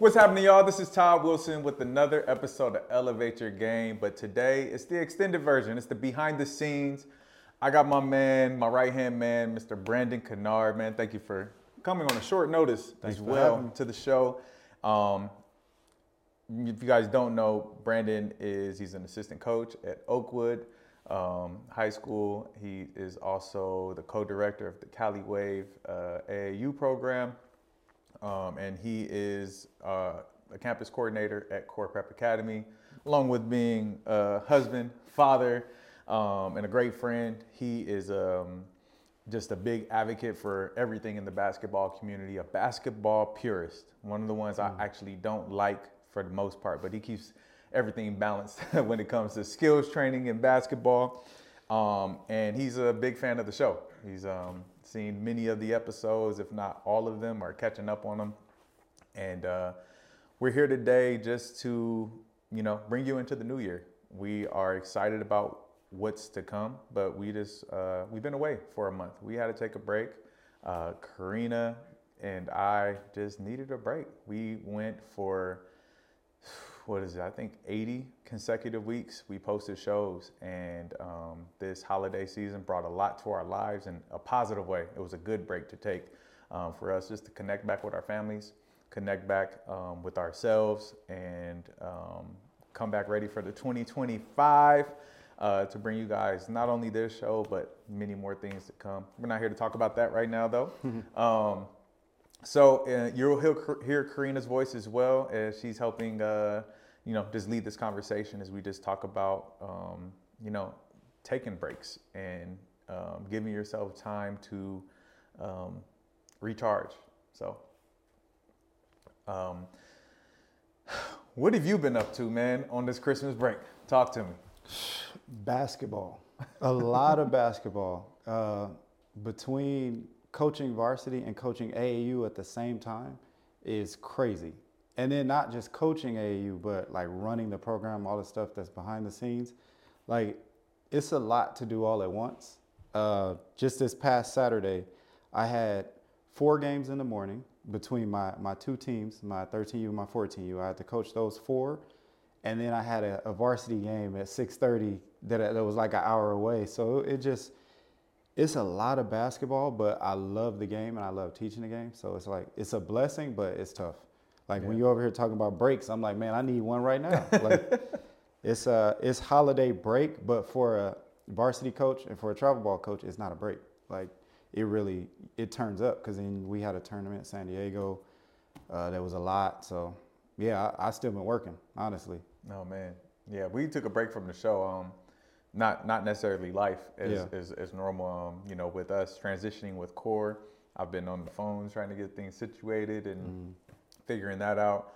What's happening, y'all? This is Todd Wilson with another episode of Elevate Your Game. But today, it's the extended version. It's the behind the scenes. I got my man, my right-hand man, Mr. Brandon Kennard. Man, thank you for coming on a short notice Thanks as for well having me. to the show. If you guys don't know, Brandon he's an assistant coach at Oakwood High School. He is also the co-director of the Cali Wave AAU program. And he is a campus coordinator at Core Prep Academy, along with being a husband, father, and a great friend. He is just a big advocate for everything in the basketball community, a basketball purist, one of the ones I actually don't like for the most part, but he keeps everything balanced when it comes to skills training in basketball. And he's a big fan of the show. He's seen many of the episodes, if not all of them, or catching up on them. And we're here today just to, bring you into the new year. We are excited about what's to come, but we've been away for a month. We had to take a break. Karina and I just needed a break. We went for, I think 80 consecutive weeks. We posted shows, and this holiday season brought a lot to our lives in a positive way. It was a good break to take for us just to connect back with our families, connect back with ourselves, and come back ready for the 2025 to bring you guys not only this show, but many more things to come. We're not here to talk about that right now, though. So you'll hear Karina's voice as well, as she's helping, just lead this conversation as we just talk about, taking breaks and giving yourself time to recharge. So, what have you been up to, man, on this Christmas break? Talk to me. Basketball, a lot of basketball. Between coaching varsity and coaching AAU at the same time is crazy. And then not just coaching AAU, but like running the program, all the stuff that's behind the scenes. Like, it's a lot to do all at once. Just this past Saturday, I had 4 games in the morning between my two teams, my 13U and my 14U. I had to coach those 4. And then I had a varsity game at 6:30 that was like an hour away. So it's a lot of basketball, but I love the game and I love teaching the game. So it's like, it's a blessing, but it's tough. Like when you're over here talking about breaks, I'm like, man, I need one right now. Like it's holiday break, but for a varsity coach and for a travel ball coach, it's not a break. Like it turns up, because then we had a tournament in San Diego. There was a lot. So yeah, I still been working, honestly. Oh man, yeah, we took a break from the show. Not necessarily life as normal. With us transitioning with Core, I've been on the phone trying to get things situated and figuring that out.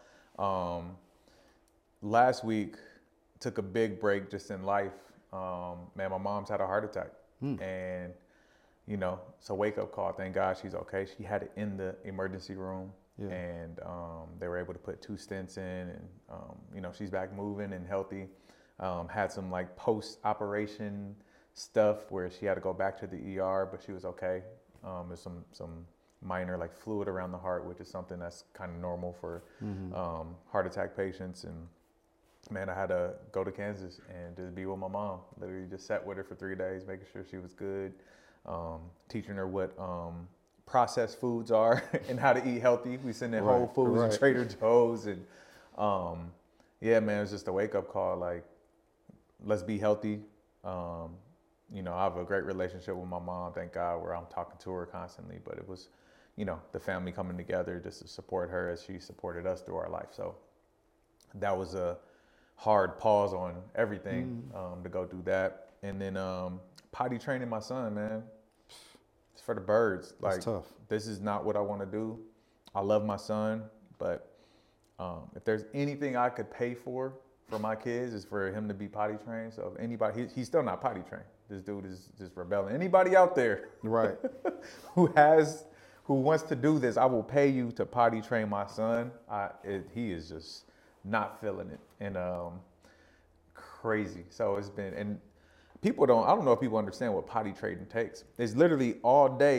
Last week, took a big break just in life. Man, my mom's had a heart attack, and it's a wake up call. Thank God she's okay. She had it in the emergency room. Yeah. And they were able to put 2 stents in, and she's back moving and healthy. Had some like post-operation stuff where she had to go back to the ER, but she was okay. There's some minor like fluid around the heart, which is something that's kind of normal for heart attack patients. And man, I had to go to Kansas and just be with my mom. Literally just sat with her for 3 days, making sure she was good, teaching her what processed foods are and how to eat healthy. We send in Whole Foods and Trader Joe's, and yeah, man, it was just a wake up call. Like, let's be healthy. I have a great relationship with my mom, thank God, where I'm talking to her constantly. But it was, the family coming together just to support her as she supported us through our life. So that was a hard pause on everything to go do that. And then potty training my son, man. It's for the birds. Like, it's tough. This is not what I want to do. I love my son, but if there's anything I could pay for my kids, is for him to be potty trained. So if anybody, he's still not potty trained. This dude is just rebelling. Anybody out there, right, who wants to do this, I will pay you to potty train my son. He is just not feeling it, and crazy. So it's been, and I don't know if people understand what potty training takes. It's literally all day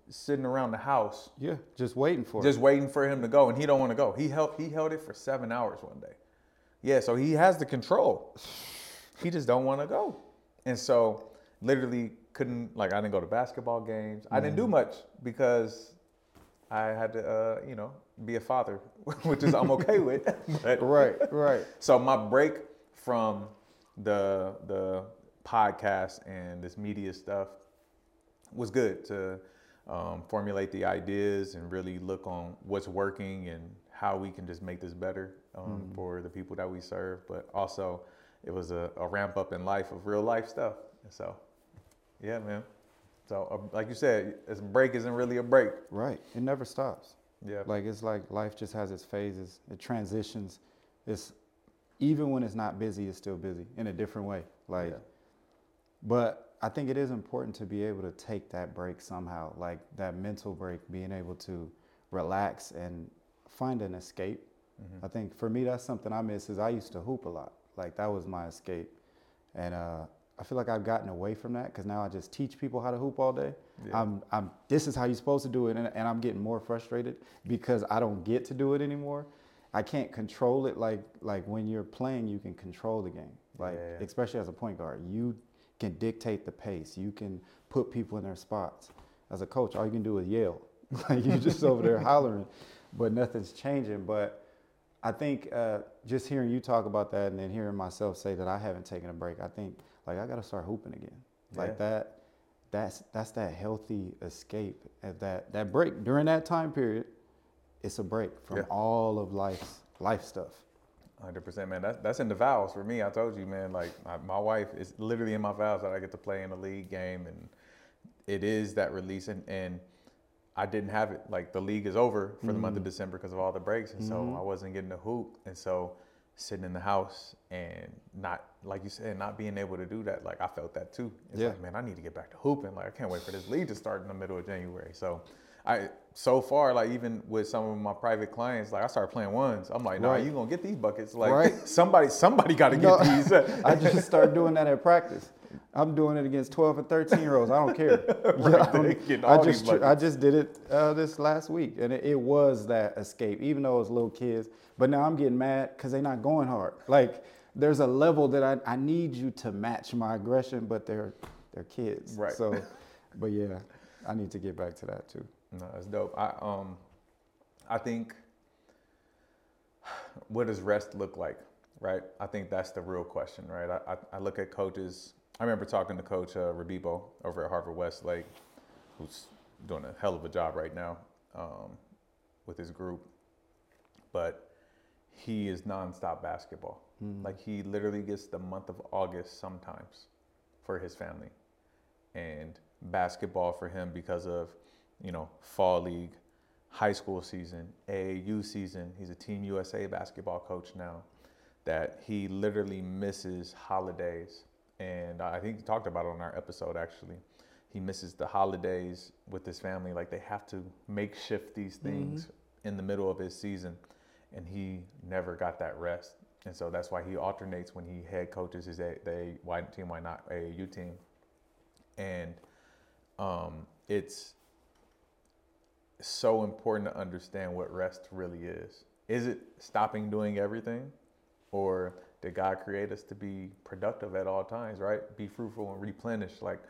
sitting around the house, Yeah, just waiting for just it. waiting for him to go, and he don't want to go. He held it for 7 hours one day. Yeah, so he has the control. He just don't want to go. And so literally couldn't, like, I didn't go to basketball games. I didn't do much because I had to, be a father, which is I'm okay with. But, Right. so my break from the podcast and this media stuff was good to formulate the ideas and really look on what's working and how we can just make this better for the people that we serve. But also, it was a ramp up in life of real life stuff. And so, yeah, man. So, like you said, a break isn't really a break. Right. It never stops. Yeah. Like it's like life just has its phases. It transitions. It's even when it's not busy, it's still busy in a different way. Like, Yeah. but I think it is important to be able to take that break somehow, like that mental break, being able to relax and find an escape. I think for me, that's something I miss. Is I used to hoop a lot. Like that was my escape, and I feel like I've gotten away from that because now I just teach people how to hoop all day. Yeah. This is how you're supposed to do it, and I'm getting more frustrated because I don't get to do it anymore. I can't control it like when you're playing, you can control the game. Like Yeah. especially as a point guard, you can dictate the pace. You can put people in their spots. As a coach, all you can do is yell. Like you're just over there hollering, but nothing's changing. But I think just hearing you talk about that and then hearing myself say that I haven't taken a break, I think like I got to start hooping again. Like Yeah. that's that healthy escape at that break during that time period. It's a break from Yeah. all of life stuff. 100%, man. That's in the vows for me. I told you, man. Like my wife is literally in my vows that I get to play in a league game, and it is that release. And I didn't have it. Like the league is over for the month of December because of all the breaks, and so I wasn't getting to hoop. And so sitting in the house and not, like you said, not being able to do that. Like I felt that too. It's Yeah. like, man, I need to get back to hooping. Like I can't wait for this league to start in the middle of January. So like even with some of my private clients, like I started playing ones. I'm like, nah, Right. you gonna get these buckets. Like Right. somebody got to No, get these. I just started doing that at practice. I'm doing it against 12 and 13-year-olds. I don't care. Right, they getting all these buckets. I just did it this last week, and it was that escape, even though it was little kids. But now I'm getting mad because they're not going hard. Like there's a level that I need you to match my aggression, but they're kids. Right. So, but yeah, I need to get back to that too. No, that's dope. I think, what does rest look like, right? I think that's the real question, right? I look at coaches. I remember talking to Coach Rabibo over at Harvard Westlake, who's doing a hell of a job right now with his group. But he is nonstop basketball. Like he literally gets the month of August sometimes for his family. And basketball for him because of, fall league, high school season, AAU season. He's a Team USA basketball coach now, that he literally misses holidays. And I think he talked about it on our episode, actually. He misses the holidays with his family. Like they have to makeshift these things in the middle of his season. And he never got that rest. And so that's why he alternates when he head coaches his team, why not AAU team. And it's so important to understand what rest really is. Is it stopping doing everything? Or did God create us to be productive at all times, right? Be fruitful and replenish. Like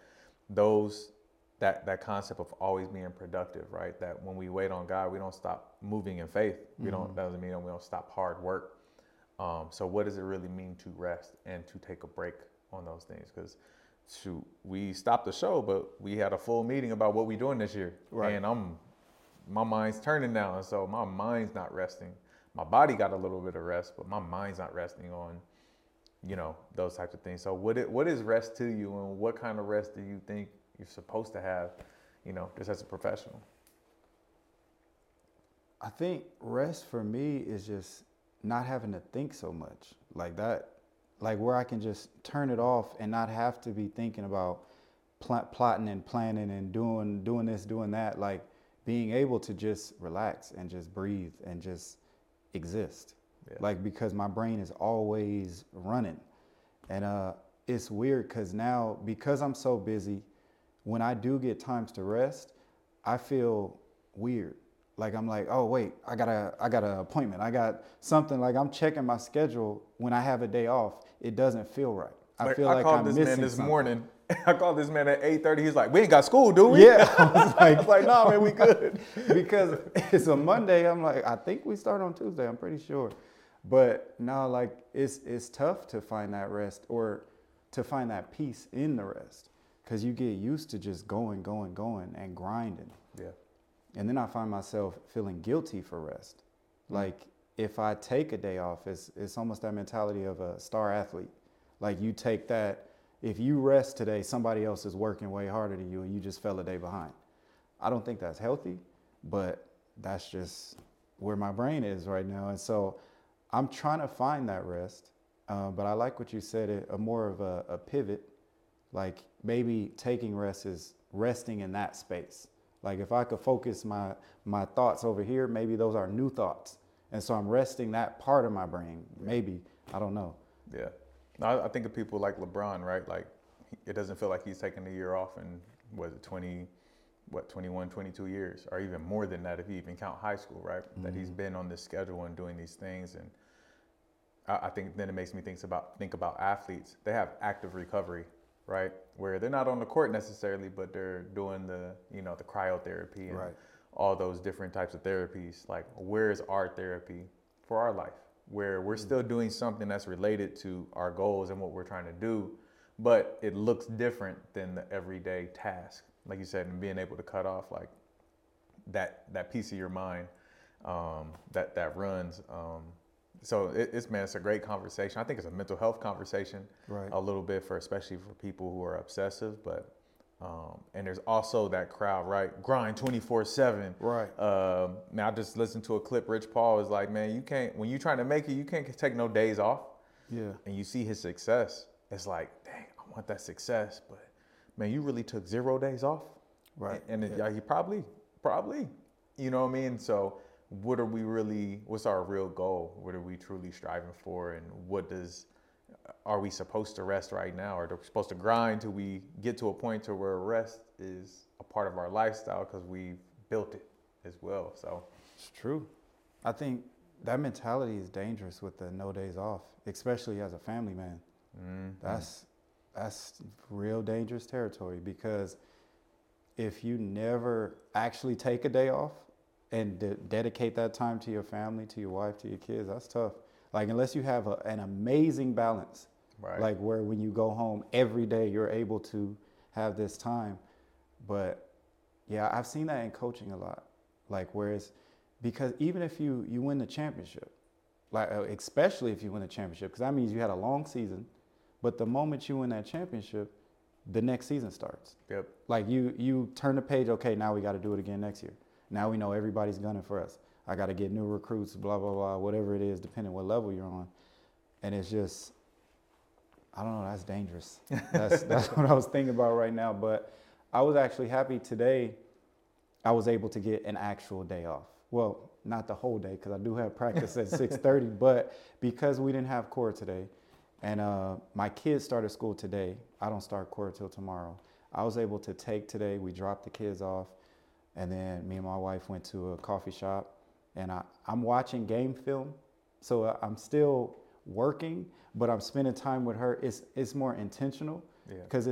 that concept of always being productive, right? That when we wait on God, we don't stop moving in faith. That doesn't mean we don't stop hard work. So what does it really mean to rest and to take a break on those things? Because we stopped the show, but we had a full meeting about what we're doing this year. Right. And my mind's turning now. And so my mind's not resting. My body got a little bit of rest, but my mind's not resting on, those types of things. So what is rest to you, and what kind of rest do you think you're supposed to have, just as a professional? I think rest for me is just not having to think so much like that, like where I can just turn it off and not have to be thinking about plotting and planning and doing this, doing that. Like being able to just relax and just breathe and just exist. Yeah. Like because my brain is always running, and it's weird because now because I'm so busy, when I do get times to rest, I feel weird. Like I'm like, oh wait, I got an appointment. I got something. Like I'm checking my schedule when I have a day off. It doesn't feel right. I feel like called I'm this missing man this something. morning. I called this man at 8:30. He's like, we ain't got school, do we? Yeah, I was like, nah, man, we good. because it's a Monday. I'm like, I think we start on Tuesday. I'm pretty sure, but no, like it's tough to find that rest or to find that peace in the rest because you get used to just going and grinding. Yeah. And then I find myself feeling guilty for rest. Like if I take a day off, it's almost that mentality of a star athlete. Like you take that. If you rest today, somebody else is working way harder than you and you just fell a day behind. I don't think that's healthy, but that's just where my brain is right now. And so I'm trying to find that rest. But I like what you said, more of a pivot. Like maybe taking rest is resting in that space. Like if I could focus my thoughts over here, maybe those are new thoughts. And so I'm resting that part of my brain. Maybe, I don't know. Yeah. I think of people like LeBron, right? Like it doesn't feel like he's taking a year off in, 21, 22 years, or even more than that if you even count high school, right? Mm-hmm. That he's been on this schedule and doing these things. And I think then it makes me think about athletes. They have active recovery, right? Where they're not on the court necessarily, but they're doing the cryotherapy and all those different types of therapies. Like, where's our therapy for our life? Where we're still doing something that's related to our goals and what we're trying to do, but it looks different than the everyday task. Like you said, and being able to cut off like that piece of your mind that runs. So it's a great conversation. I think it's a mental health conversation a little bit especially for people who are obsessive, but and there's also that crowd, right? Grind 24/7. Right. Man, I just listened to a clip. Rich Paul was like, man, you can't, when you're trying to make it, you can't take no days off. Yeah. And you see his success. It's like, dang, I want that success, but man, you really took 0 days off. Right. And he probably, you know what I mean? So what's our real goal? What are we truly striving for? And are we supposed to rest right now, or are we supposed to grind till we get to a point to where rest is a part of our lifestyle because we've built it as well? So it's true. I think that mentality is dangerous with the no days off, especially as a family man. Mm-hmm. That's real dangerous territory, because if you never actually take a day off and dedicate that time to your family, to your wife, to your kids, that's tough. Like, unless you have an amazing balance, like where when you go home every day, you're able to have this time. But yeah, I've seen that in coaching a lot. Like, because even if you win the championship, like especially if you win the championship, because that means you had a long season, but the moment you win that championship, the next season starts. Yep. Like you turn the page, okay, now we got to do it again next year. Now we know everybody's gunning for us. I got to get new recruits, blah, blah, blah, whatever it is, depending what level you're on. And it's just, I don't know, that's dangerous. That's what I was thinking about right now. But I was actually happy today I was able to get an actual day off. Well, not the whole day, because I do have practice at 6:30, but because we didn't have core today, and my kids started school today, I don't start core till tomorrow. I was able to take today, we dropped the kids off, and then me and my wife went to a coffee shop. And I'm watching game film, so I'm still working, but I'm spending time with her. It's more intentional, because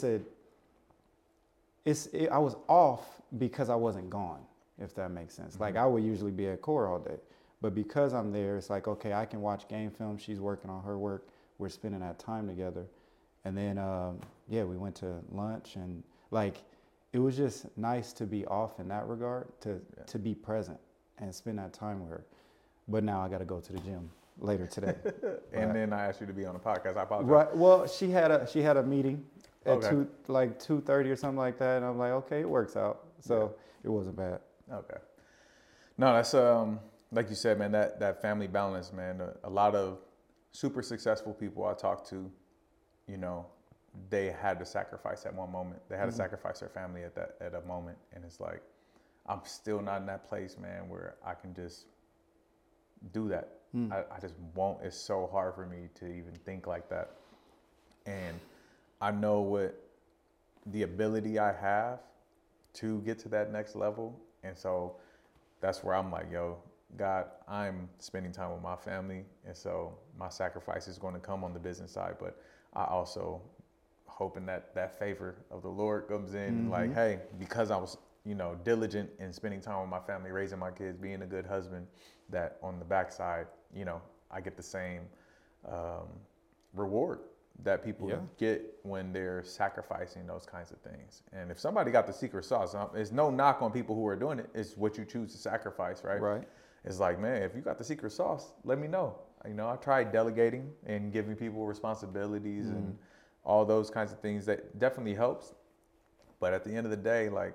I was off because I wasn't gone, if that makes sense. Mm-hmm. Like, I would usually be at core all day, but because I'm there, it's like, okay, I can watch game film. She's working on her work. We're spending that time together, and then we went to lunch, and like, it was just nice to be off in that regard, to be present and spend that time with her. But now I got to go to the gym later today. And then I asked you to be on the podcast. I apologize. Right. Well, she had a meeting at 2:30 or something like that, and I'm like, okay, it works out. So it wasn't bad. Okay. No, that's like you said, man. That family balance, man. A lot of super successful people I talk to, they had to sacrifice at one moment. They had to sacrifice their family at a moment, and it's like, I'm still not in that place, man, where I can just do that. I just won't. It's so hard for me to even think like that. And I know what the ability I have to get to that next level. And so that's where I'm like, yo, God, I'm spending time with my family. And so my sacrifice is going to come on the business side. But I also hoping that that favor of the Lord comes in, like, hey, because I was, diligent in spending time with my family, raising my kids, being a good husband, that on the backside, I get the same reward that people get when they're sacrificing those kinds of things. And if somebody got the secret sauce, it's no knock on people who are doing it. It's what you choose to sacrifice, right? Right. It's like, man, if you got the secret sauce, let me know. I tried delegating and giving people responsibilities and all those kinds of things. That definitely helps. But at the end of the day, like,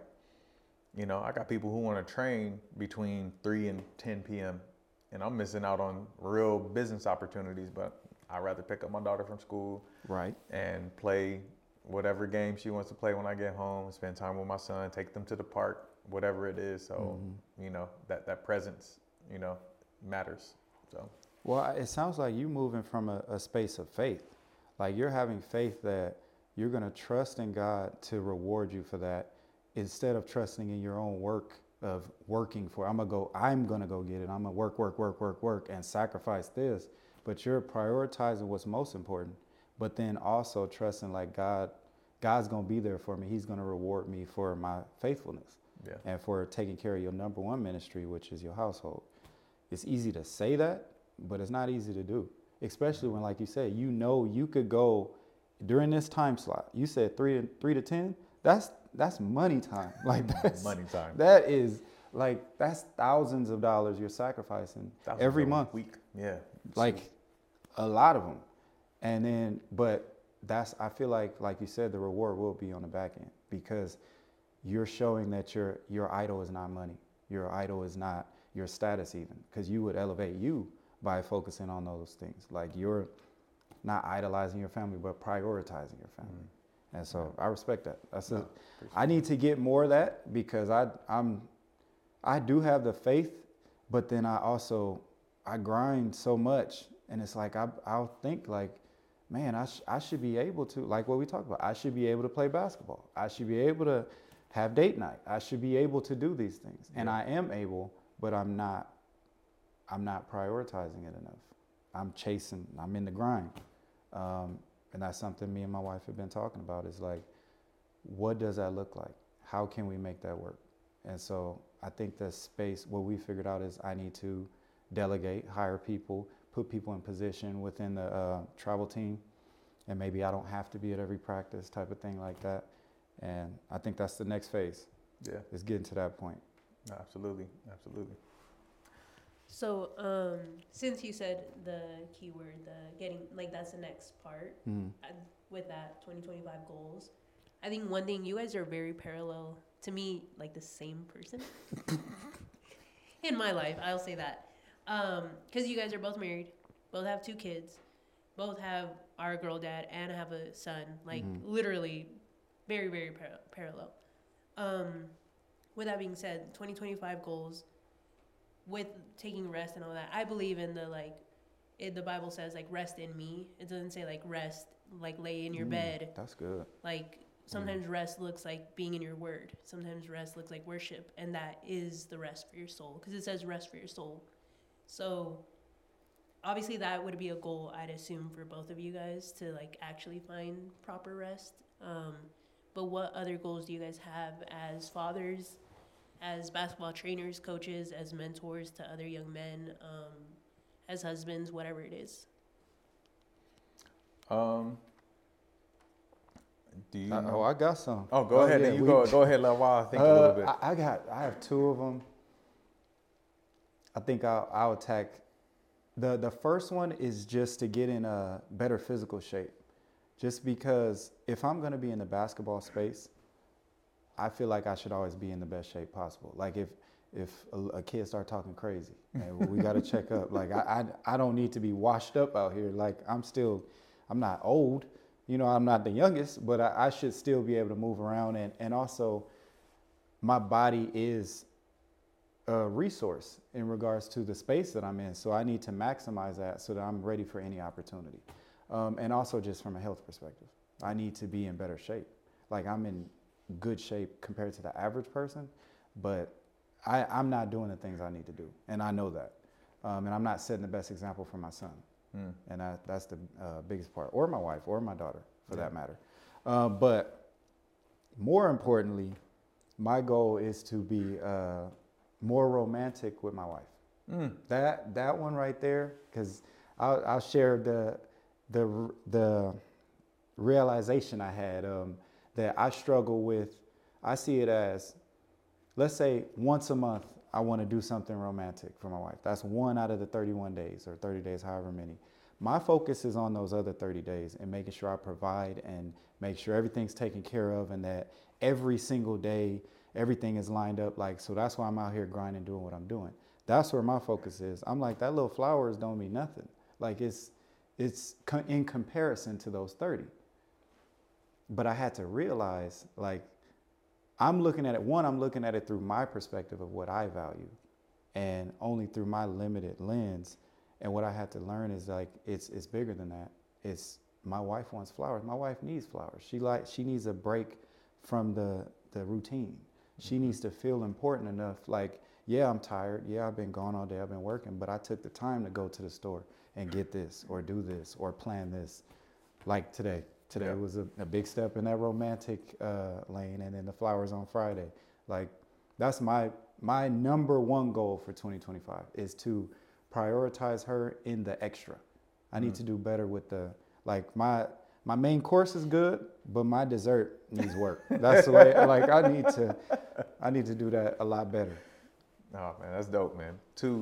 I got people who want to train between 3 and 10 p.m. and I'm missing out on real business opportunities, but I'd rather pick up my daughter from school, right, and play whatever game she wants to play when I get home, spend time with my son, take them to the park, whatever it is. So, that presence, matters. So, well, it sounds like you moving from a space of faith. Like you're having faith that you're going to trust in God to reward you for that, instead of trusting in your own work of working for, I'm going to go get it. I'm going to work and sacrifice this. But you're prioritizing what's most important, but then also trusting like God's going to be there for me. He's going to reward me for my faithfulness and for taking care of your number one ministry, which is your household. It's easy to say that, but it's not easy to do, especially when, like you said, you could go during this time slot. You said 3 to 10. That's money time. Like that's money time. That is like, that's thousands of dollars you're sacrificing every month. Week. Yeah. Like a lot of them. And then, but I feel like you said, the reward will be on the back end, because you're showing that your idol is not money. Your idol is not your status even, because you would elevate you by focusing on those things. Like you're not idolizing your family, but prioritizing your family. And so I respect that. I need to get more of that, because I do have the faith, but then I grind so much, and it's like I'll think like, man, I should be able to, like what we talked about, I should be able to play basketball. I should be able to have date night. I should be able to do these things. And I am able, but I'm not prioritizing it enough. I'm in the grind. And that's something me and my wife have been talking about, is like, what does that look like? How can we make that work? And so I think the space, what we figured out is I need to delegate, hire people, put people in position within the travel team. And maybe I don't have to be at every practice, type of thing like that. And I think that's the next phase. Yeah. Is getting to that point. No, absolutely. Absolutely. So, since you said the keyword, that's the next part with that 2025 goals. I think one thing, you guys are very parallel to me, like the same person in my life. I'll say that. 'Cause you guys are both married, both have 2 kids, both have our girl dad and have a son, like literally very, very parallel. With that being said, 2025 goals, with taking rest and all that, I believe in the Bible says like rest in me. It doesn't say like rest, like lay in your bed. That's good. Like sometimes rest looks like being in your word. Sometimes rest looks like worship, and that is the rest for your soul, because it says rest for your soul. So obviously that would be a goal, I'd assume, for both of you guys, to like actually find proper rest. But what other goals do you guys have as fathers, as basketball trainers, coaches, as mentors to other young men, as husbands, whatever it is? Do you? I got some. Oh, go ahead. Yeah, go ahead, while I think a little bit. I have 2 of them. I think I'll attack. The first one is just to get in a better physical shape. Just because if I'm going to be in the basketball space, I feel like I should always be in the best shape possible. Like if a kid start talking crazy, man, we got to check up. Like I don't need to be washed up out here. Like I'm not old, I'm not the youngest, but I should still be able to move around. And also my body is a resource in regards to the space that I'm in. So I need to maximize that so that I'm ready for any opportunity. And also just from a health perspective, I need to be in better shape. Like I'm in good shape compared to the average person, but I'm not doing the things I need to do, and I know that, and I'm not setting the best example for my son, and that's the biggest part, or my wife, or my daughter, for that matter. But more importantly, my goal is to be more romantic with my wife. That one right there, because I'll share the realization I had that I struggle with. I see it as, let's say once a month I want to do something romantic for my wife. That's 1 out of the 31 days or 30 days, however many. My focus is on those other 30 days and making sure I provide and make sure everything's taken care of, and that every single day everything is lined up. Like, so that's why I'm out here grinding, doing what I'm doing. That's where my focus is. I'm like, that little flowers don't mean nothing. Like, it's in comparison to those 30. But I had to realize, like, I'm looking at it through my perspective of what I value, and only through my limited lens. And what I had to learn is, like, it's bigger than that. It's, my wife wants flowers. My wife needs flowers. She needs a break from the routine. She needs to feel important enough. Like, yeah, I'm tired. Yeah, I've been gone all day. I've been working, but I took the time to go to the store and get this or do this or plan this. Like today. Today was a big step in that romantic lane, and then the flowers on Friday. Like, that's my number one goal for 2025 is to prioritize her in the extra. I need to do better with my main course is good, but my dessert needs work. That's the way, like, I need to do that a lot better. Oh man, that's dope, man.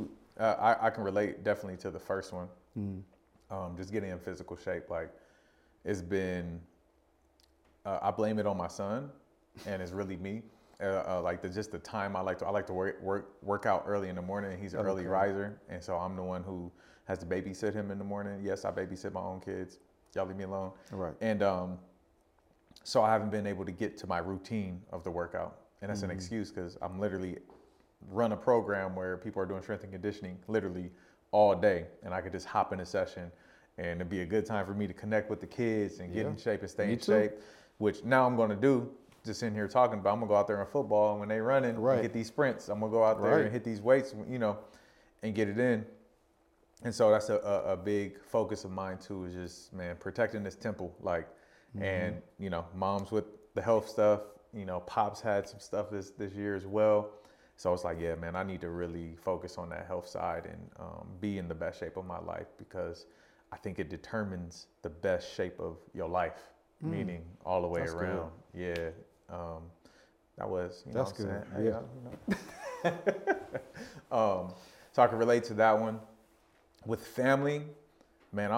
I can relate definitely to the first one. Just getting in physical shape. Like, it's been, I blame it on my son, and it's really me. Like, just the time I like to work out early in the morning. He's an early riser, and so I'm the one who has to babysit him in the morning. Yes, I babysit my own kids. Y'all leave me alone. Right. And so I haven't been able to get to my routine of the workout, and that's an excuse, because I'm literally run a program where people are doing strength and conditioning literally all day, and I could just hop in a session, and it'd be a good time for me to connect with the kids and get in shape and stay in shape, which now I'm going to do. Just sitting here talking about, I'm gonna go out there in football, and when they running, and get these sprints, I'm gonna go out there and hit these weights, and get it in. And so that's a big focus of mine too, is just, man, protecting this temple, like, and mom's with the health stuff, pops had some stuff this year as well. So it's like, yeah, man, I need to really focus on that health side and be in the best shape of my life, because I think it determines the best shape of your life, meaning all the way That's around. Good. Yeah. That was, that's good. Yeah. So I can relate to that one. With family, man,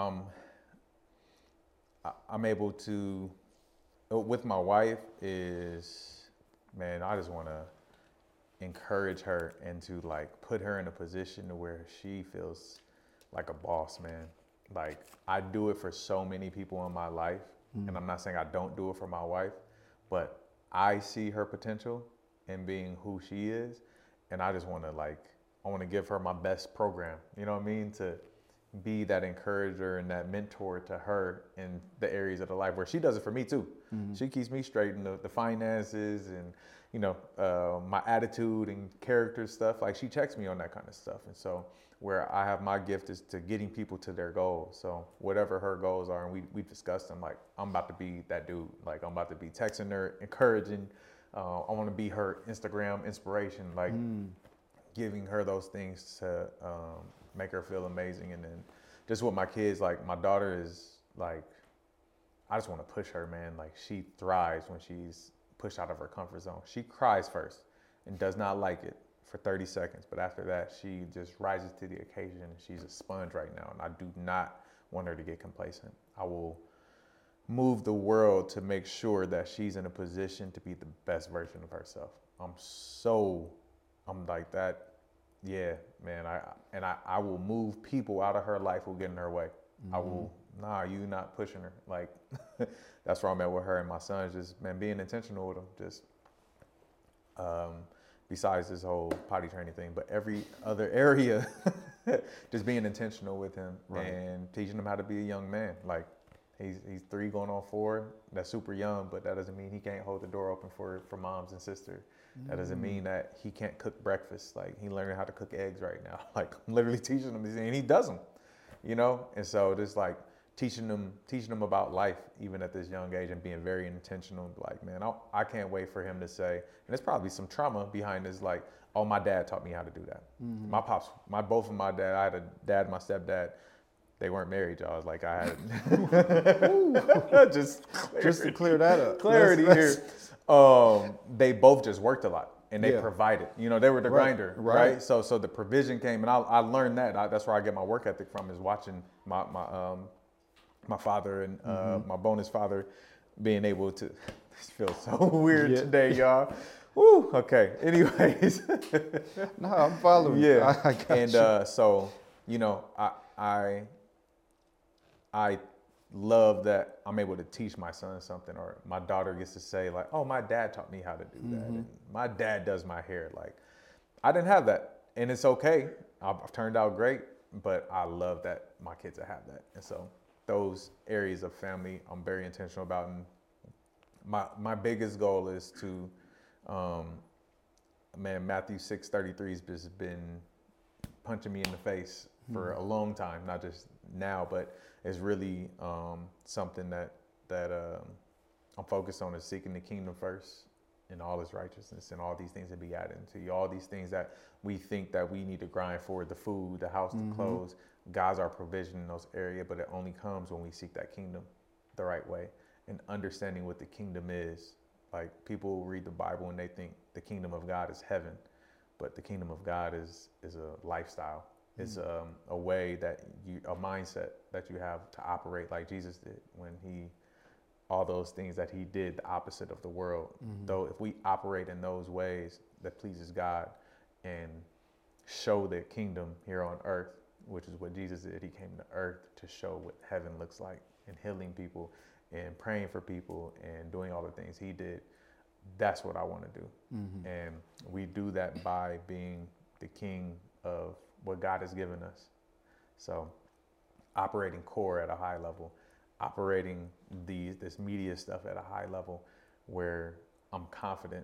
I'm able to, with my wife is, man, I just want to encourage her and to, like, put her in a position to where she feels like a boss, man. Like, I do it for so many people in my life, and I'm not saying I don't do it for my wife, but I see her potential in being who she is, and I just want to, like, I want to give her my best program, you know what I mean? To be that encourager and that mentor to her in the areas of the life where she does it for me too. She keeps me straight in the finances and, my attitude and character stuff. Like, she checks me on that kind of stuff. And so where I have my gift is to getting people to their goals. So whatever her goals are, and we discussed them, like, I'm about to be that dude. Like, I'm about to be texting her, encouraging. I want to be her Instagram inspiration, like giving her those things to make her feel amazing. And then just with my kids, like, my daughter is like, I just want to push her, man. Like, she thrives when she's pushed out of her comfort zone. She cries first and does not like it for 30 seconds. But after that, she just rises to the occasion. She's a sponge right now. And I do not want her to get complacent. I will move the world to make sure that she's in a position to be the best version of herself. I'm like that. Yeah, man. I will move people out of her life who get in her way. I will, you not pushing her. Like, that's where I'm at with her and my son. Just, man, being intentional with them. Just, besides this whole potty training thing, but every other area, just being intentional with him and teaching him how to be a young man. Like, He's 3 going on 4. That's super young, but that doesn't mean he can't hold the door open for moms and sister. That doesn't mean that he can't cook breakfast. Like, he learning how to cook eggs right now. Like, I'm literally teaching him, and he does them, you know? And so just like teaching them about life, even at this young age, and being very intentional. Like, man, I can't wait for him to say, and there's probably some trauma behind this, like, oh, my dad taught me how to do that. My pops, both of my dad, I had a dad and my stepdad. They weren't married, y'all. Like, I had just to clear that up. Clarity here. They both just worked a lot, and they provided. You know, they were the grinder, right? So the provision came, and I learned that. That's where I get my work ethic from, is watching my father and my bonus father being able to. This feels so weird today, y'all. Woo. Okay. Anyways. No, I'm following. Yeah. I got And you. so, you know, I love that I'm able to teach my son something, or my daughter gets to say, like, oh, my dad taught me how to do that. And my dad does my hair. Like, I didn't have that, and it's okay. I've turned out great, but I love that my kids have that. And so those areas of family I'm very intentional about. And my biggest goal is to, Matthew 6:33 has just been punching me in the face for a long time, not just now, but it's really something that I'm focused on, is seeking the kingdom first and all its righteousness, and all these things will be added to you. All these things that we think that we need to grind for, the food, the house, the clothes, God's our provision in those areas, but it only comes when we seek that kingdom the right way, and understanding what the kingdom is. Like, people read the Bible and they think the kingdom of God is heaven, but the kingdom of God is a lifestyle. It's a way that a mindset that you have to operate like Jesus did when all those things that he did, the opposite of the world. Though if we operate in those ways that pleases God and show the kingdom here on earth, which is what Jesus did. He came to earth to show what heaven looks like, and healing people and praying for people and doing all the things he did. That's what I want to do. And we do that by being the king of what God has given us. So operating core at a high level, operating this media stuff at a high level where I'm confident.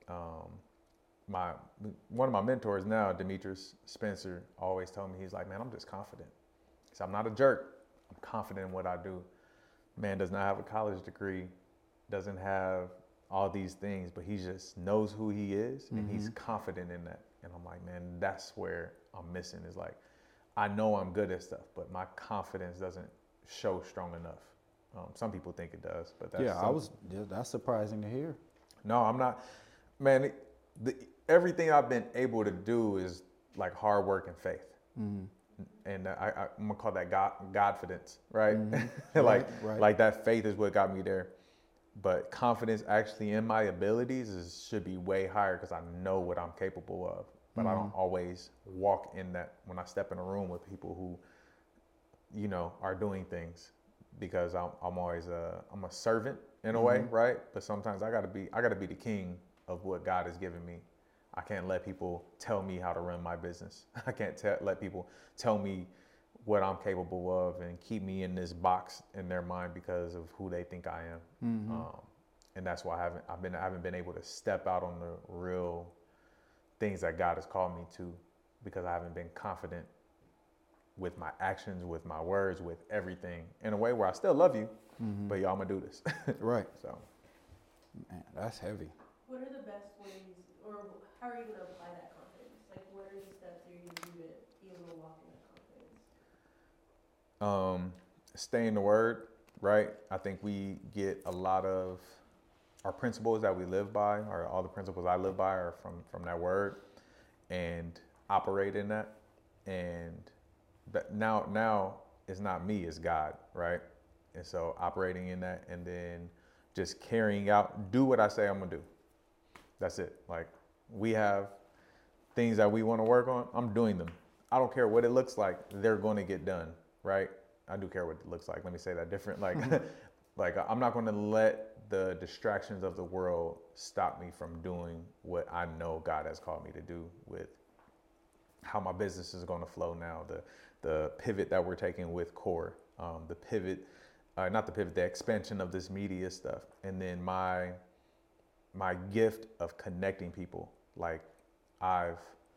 One of my mentors now, Demetrius Spencer, always told me, he's like, man, I'm just confident. He said, I'm not a jerk. I'm confident in what I do. Man does not have a college degree, doesn't have all these things, but he just knows who he is, and he's confident in that. And I'm like, man, that's where I'm missing, is like, I know I'm good at stuff, but my confidence doesn't show strong enough. Some people think it does, but that's surprising to hear. No, I'm not, man. Everything I've been able to do is like hard work and faith. And I'm gonna call that Godfidence, right? Like that faith is what got me there. But confidence actually in my abilities should be way higher, because I know what I'm capable of. But I don't always walk in that when I step in a room with people who, you know, are doing things, because I'm always I'm a servant in a way, right? But sometimes I gotta be the king of what God has given me. I can't let people tell me how to run my business. I can't let people tell me what I'm capable of and keep me in this box in their mind because of who they think I am. And that's why I haven't been able to step out on the real things that God has called me to, because I haven't been confident with my actions, with my words, with everything, in a way where I still love you, but y'all, I'm gonna do this. Right. So, man, that's heavy. What are the best ways, or how are you going to apply that confidence? Like, what are the steps that you're going to do to be able to walk in that confidence? Stay in the word, right? I think we get a lot of our principles that we live by, or all the principles I live by, are from that word, and operate in that. And that now it's not me, it's God, right? And so operating in that, and then just carrying out, do what I say I'm gonna do. That's it. Like, we have things that we want to work on, I'm doing them. I don't care what it looks like, they're going to get done, right? I do care what it looks like. Let me say that different. Like, like, I'm not going to let the distractions of the world stop me from doing what I know God has called me to do, with how my business is going to flow now, the pivot that we're taking with Core, the pivot not the pivot, the expansion of this media stuff, and then my gift of connecting people. Like I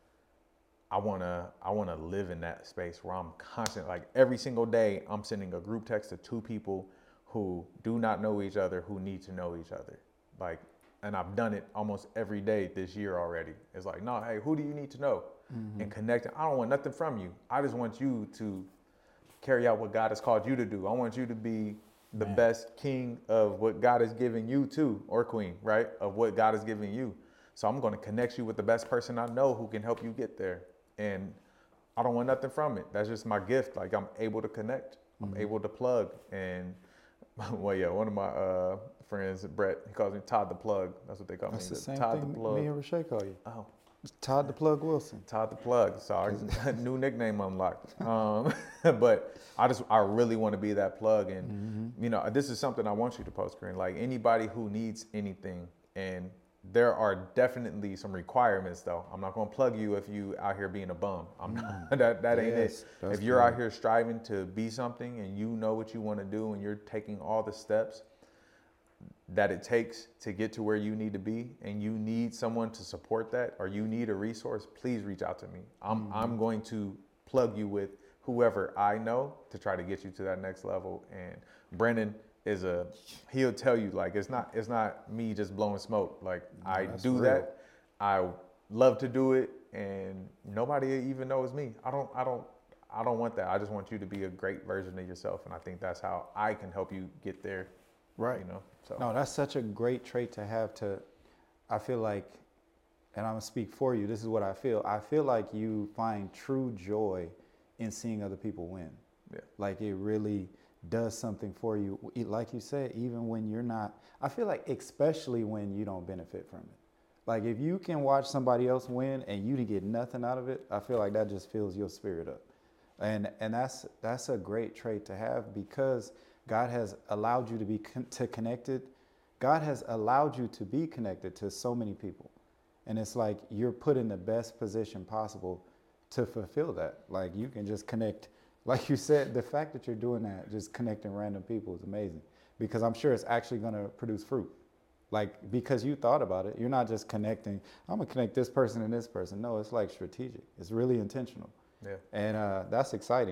wanna live in that space where I'm constant, like every single day I'm sending a group text to 2 people who do not know each other, who need to know each other. Like, and I've done it almost every day this year already. It's like, no, hey, who do you need to know? And connecting. I don't want nothing from you. I just want you to carry out what God has called you to do. I want you to be the best king of what God is giving you to, or queen, right? Of what God is giving you. So I'm going to connect you with the best person I know who can help you get there. And I don't want nothing from it. That's just my gift. Like, I'm able to connect. I'm able to plug. And well, yeah, one of my friends, Brett, he calls me Todd the Plug. That's what they call That's me. the same Todd thing the Plug. me and Rashay call you. Oh, It's Todd the Plug Wilson. Todd the Plug. So new nickname unlocked. But I really want to be that plug. And you know, this is something I want you to post, Corinne. Like, anybody who needs anything, and there are definitely some requirements though. I'm not going to plug you if you out here being a bum. I'm not, that ain't it. If you're out here striving to be something and you know what you want to do and you're taking all the steps that it takes to get to where you need to be, and you need someone to support that, or you need a resource, please reach out to me. I'm going to plug you with whoever I know to try to get you to that next level. And Brendan he'll tell you, like, it's not me just blowing smoke. Like, I do real. That. I love to do it, and nobody even knows me. I don't want that. I just want you to be a great version of yourself, and I think that's how I can help you get there. Right. You know. So. No, that's such a great trait to have. I feel like, and I'm gonna speak for you. This is what I feel. I feel like you find true joy in seeing other people win. Yeah. Like, it really does something for you. Like you said, even when you're not, I feel like, especially when you don't benefit from it. Like, if you can watch somebody else win and you to get nothing out of it, I feel like that just fills your spirit up. And that's a great trait to have, because God has allowed you to be connected. God has allowed you to be connected to so many people. And it's like you're put in the best position possible to fulfill that. Like, you can just connect. Like you said, the fact that you're doing that, just connecting random people, is amazing, because I'm sure it's actually going to produce fruit. Like, because you thought about it. You're not just connecting, I'm going to connect this person and this person. No, it's like strategic. It's really intentional. Yeah. And that's exciting.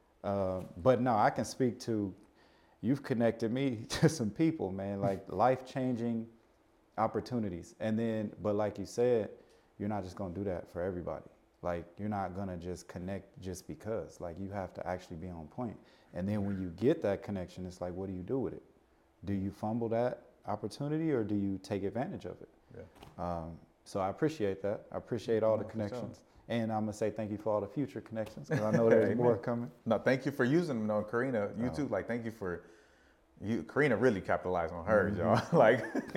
But no, I can speak to, you've connected me to some people, man, like life-changing opportunities. And then, but like you said, you're not just going to do that for everybody. Like, you're not going to just connect just because. Like, you have to actually be on point. And then when you get that connection, it's like, what do you do with it? Do you fumble that opportunity, or do you take advantage of it? Yeah. So I appreciate that. I appreciate all the connections. Sure. And I'm going to say thank you for all the future connections, because I know there's more coming. No, thank you for using them, though, Karina. You too. Like, thank you for, Karina really capitalized on hers, y'all. Like,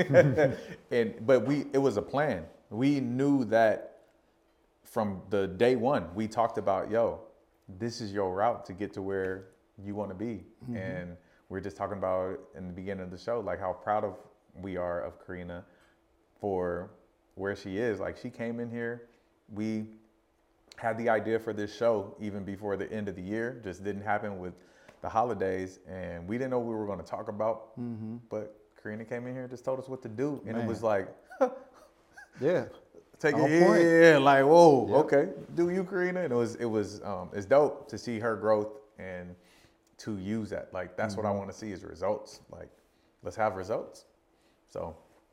but it was a plan. We knew that from the day one. We talked about, this is your route to get to where you want to be. And we're just talking about in the beginning of the show, like, how proud we are of Karina for where she is. Like, she came in here. We had the idea for this show even before the end of the year. Just didn't happen with the holidays, and we didn't know what we were going to talk about. But Karina came in here and just told us what to do, and it was like, yeah, take it here, like, whoa, okay, do you, Karina? And it's dope to see her growth and to use that. Like, that's what I want to see, is results. Like, let's have results. So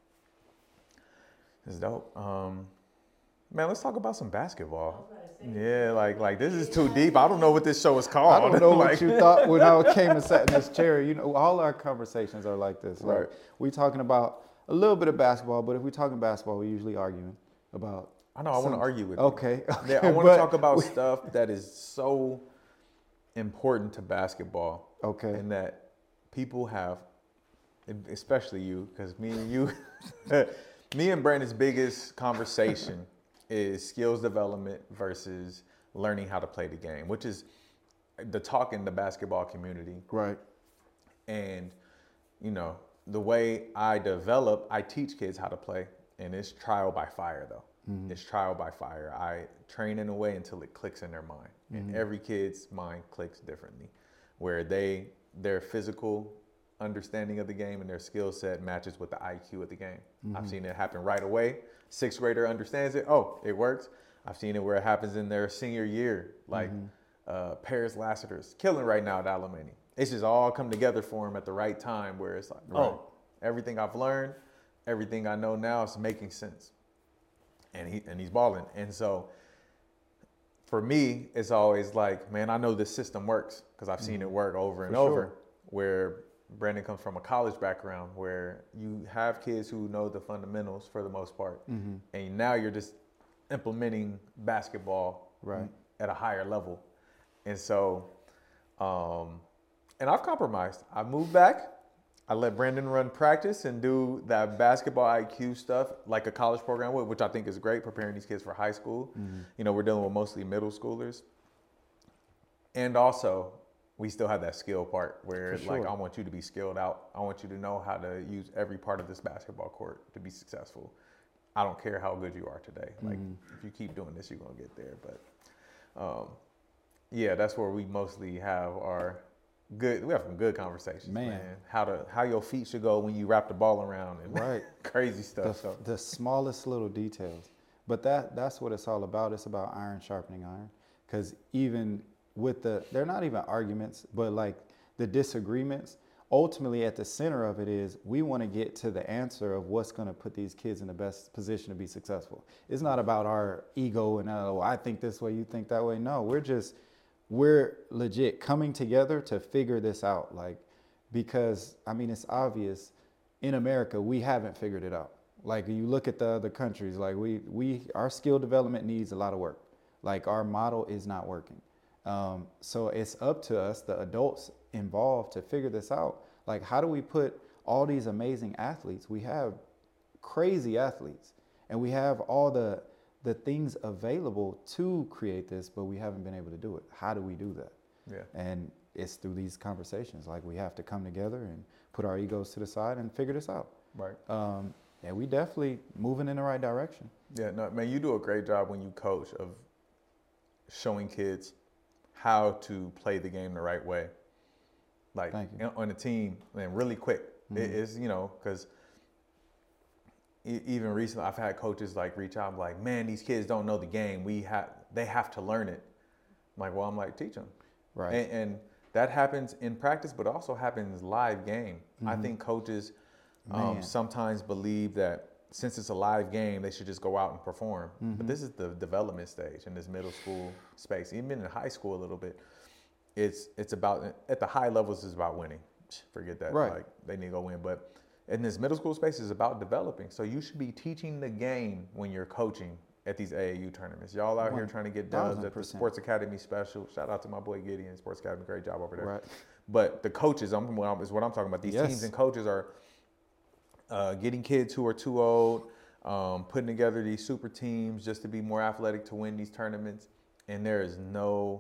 it's dope. Man, let's talk about some basketball. Yeah, like this is too deep. I don't know what this show is called. I don't know what you thought when I came and sat in this chair. You know, all our conversations are like this. Like, we talking about a little bit of basketball, but if we're talking basketball, we're usually arguing about. I know. I want to argue with you. Okay. Yeah, I want to talk about stuff that is so important to basketball. Okay. And that people have, especially you, because me and you, me and Brandon's biggest conversation is skills development versus learning how to play the game, which is the talk in the basketball community. Right. And, the way I teach kids how to play, and it's trial by fire, though. It's trial by fire. I train in a way until it clicks in their mind. And every kid's mind clicks differently, where their physical understanding of the game and their skill set matches with the IQ of the game. I've seen it happen right away. Sixth grader understands it. Oh, it works. I've seen it where it happens in their senior year, like Paris Lassiter's killing right now at Alemany. It's just all come together for him at the right time where it's like, oh, everything I've learned, everything I know now is making sense. And he's balling. And so for me, it's always like, man, I know this system works because I've seen it work over and over. Where Brandon comes from a college background where you have kids who know the fundamentals for the most part. And now you're just implementing basketball at a higher level. And so, and I've compromised. I moved back. I let Brandon run practice and do that basketball IQ stuff like a college program would, which I think is great, preparing these kids for high school. You know, we're dealing with mostly middle schoolers. And also, we still have that skill part where it's like, I want you to be skilled out. I want you to know how to use every part of this basketball court to be successful. I don't care how good you are today. Like, if you keep doing this, you're going to get there. But, yeah, that's where we mostly have our good. We have some good conversations, man. How your feet should go when you wrap the ball around and crazy stuff. The smallest little details. But that's what it's all about. It's about iron sharpening iron. Because even with they're not even arguments, but like the disagreements, ultimately at the center of it is we want to get to the answer of what's going to put these kids in the best position to be successful. It's not about our ego and, oh, I think this way, you think that way. No, we're legit coming together to figure this out. Like, because I mean, it's obvious in America, we haven't figured it out. Like you look at the other countries, like our skill development needs a lot of work. Like our model is not working. So it's up to us, the adults involved, to figure this out. Like, how do we put all these amazing athletes? We have crazy athletes and we have all the things available to create this, but we haven't been able to do it. How do we do that? Yeah. And it's through these conversations. Like, we have to come together and put our egos to the side and figure this out. Right. And we definitely moving in the right direction. Yeah, no, man, you do a great job when you coach of showing kids how to play the game the right way. Like on a team, man, really quick. It is, you know, because even recently I've had coaches like reach out and be like, man, these kids don't know the game. They have to learn it. I'm like, teach them. Right. And that happens in practice, but also happens live game. I think coaches sometimes believe that since it's a live game, they should just go out and perform. But this is the development stage in this middle school space. Even in high school a little bit, it's about, at the high levels, it's about winning. Forget that. Right. Like, they need to go win. But in this middle school space, it's about developing. So you should be teaching the game when you're coaching at these AAU tournaments. Y'all out here trying to get dubs at the Sports Academy Special. Shout out to my boy Gideon, Sports Academy, great job over there. Right. But the coaches, is what I'm talking about. These teams and coaches are getting kids who are too old, putting together these super teams just to be more athletic to win these tournaments. And there is no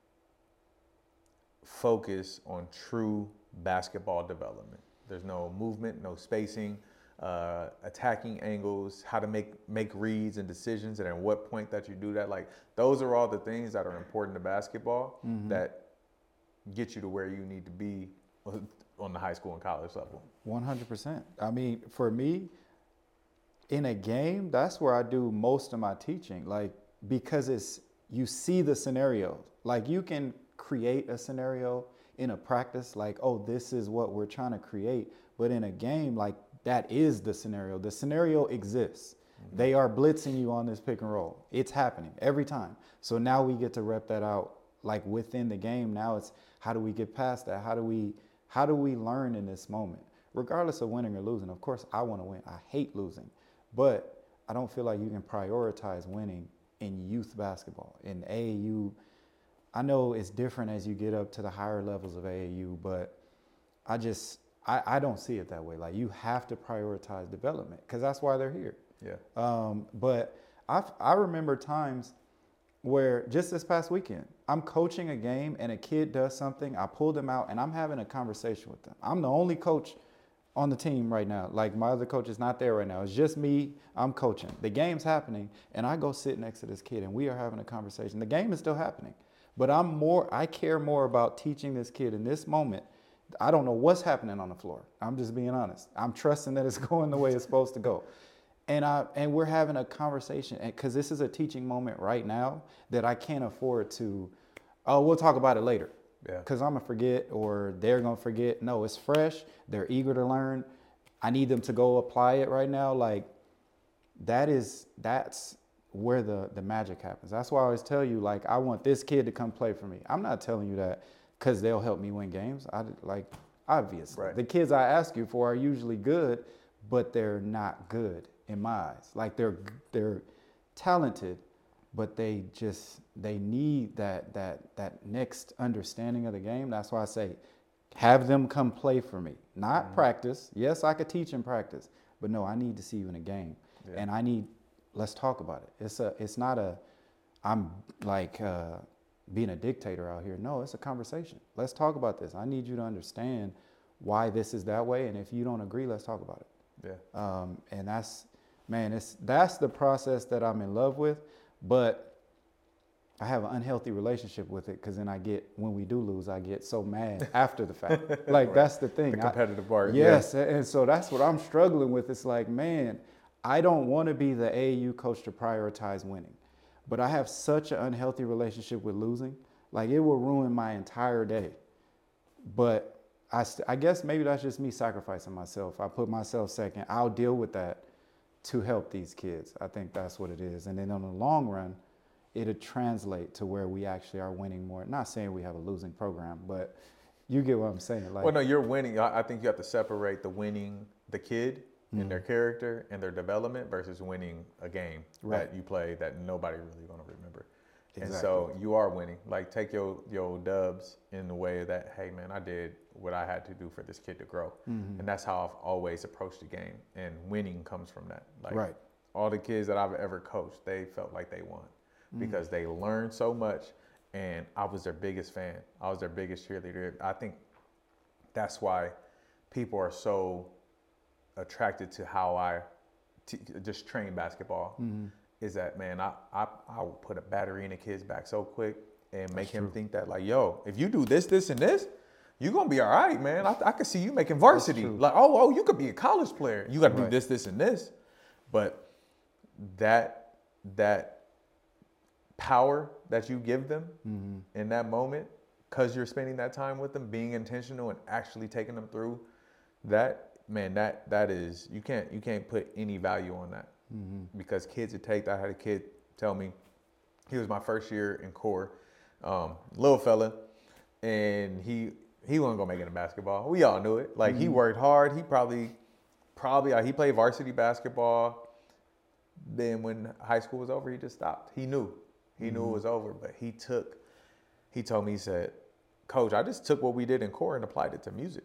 focus on true basketball development. There's no movement, no spacing, attacking angles, how to make reads and decisions, and at what point that you do that. Like, those are all the things that are important to basketball that get you to where you need to be on the high school and college level. 100%. I mean, for me, in a game, that's where I do most of my teaching. Like, because you see the scenario. Like, you can create a scenario in a practice, like, oh, this is what we're trying to create. But in a game, like, that is the scenario. The scenario exists. They are blitzing you on this pick and roll. It's happening every time. So now we get to rep that out, like, within the game. Now it's, how do we get past that? How do we learn in this moment? Regardless of winning or losing. Of course, I want to win. I hate losing. But I don't feel like you can prioritize winning in youth basketball. In AAU, I know it's different as you get up to the higher levels of AAU, but I don't see it that way. Like, you have to prioritize development because that's why they're here. Yeah. But I remember times where just this past weekend, I'm coaching a game and a kid does something, I pull them out and I'm having a conversation with them. I'm the only coach on the team right now. Like, my other coach is not there right now. It's just me, I'm coaching. The game's happening and I go sit next to this kid and we are having a conversation. The game is still happening, but I care more about teaching this kid in this moment I don't know what's happening on the floor. I'm just being honest. I'm trusting that it's going the way it's supposed to go. And we're having a conversation because this is a teaching moment right now that I can't afford to, oh, we'll talk about it later. Yeah. Because I'm going to forget or they're going to forget. No, it's fresh. They're eager to learn. I need them to go apply it right now. Like that's where the magic happens. That's why I always tell you, like, I want this kid to come play for me. I'm not telling you that because they'll help me win games. Obviously. Right. The kids I ask you for are usually good, but they're not good in my eyes. Like they're talented, but they need that next understanding of the game. That's why I say, have them come play for me, not practice. Yes, I could teach in practice, but no, I need to see you in a game, and let's talk about it. It's not I'm like being a dictator out here. No, it's a conversation. Let's talk about this. I need you to understand why this is that way, and if you don't agree, let's talk about it. Yeah. And that's the process that I'm in love with, but I have an unhealthy relationship with it because then when we do lose, I get so mad after the fact. Like, right. That's the thing. The competitive part. Yes. Yeah. And so that's what I'm struggling with. It's like, man, I don't want to be the AAU coach to prioritize winning, but I have such an unhealthy relationship with losing. Like, it will ruin my entire day. But I guess maybe that's just me sacrificing myself. I put myself second. I'll deal with that to help these kids. I think that's what it is. And then on the long run, it'll translate to where we actually are winning more. Not saying we have a losing program, but you get what I'm saying. Like, well, no, you're winning. I think you have to separate the kid and their character and their development versus winning a game that you play that nobody really going to remember. Exactly. And so you are winning. Like, take your dubs in the way that, hey, man, I did what I had to do for this kid to grow. And that's how I've always approached the game. And winning comes from that. Like, all the kids that I've ever coached, they felt like they won because they learned so much. And I was their biggest fan. I was their biggest cheerleader. I think that's why people are so attracted to how I just train basketball. Is that, man, I will put a battery in a kid's back so quick and make him think that, like, yo, if you do this, this, and this, you're going to be all right, man. I can see you making varsity. Like, oh, you could be a college player. You got to do this, this, and this. But that power that you give them in that moment, because you're spending that time with them, being intentional and actually taking them through that, man, that is, you can't put any value on that. Because kids I had a kid tell me, he was my first year in core, little fella, and he wasn't gonna make it in basketball. We all knew it. Like, he worked hard. He probably he played varsity basketball. Then when high school was over, he just stopped. He knew it was over, but he told me, he said, Coach, I just took what we did in core and applied it to music.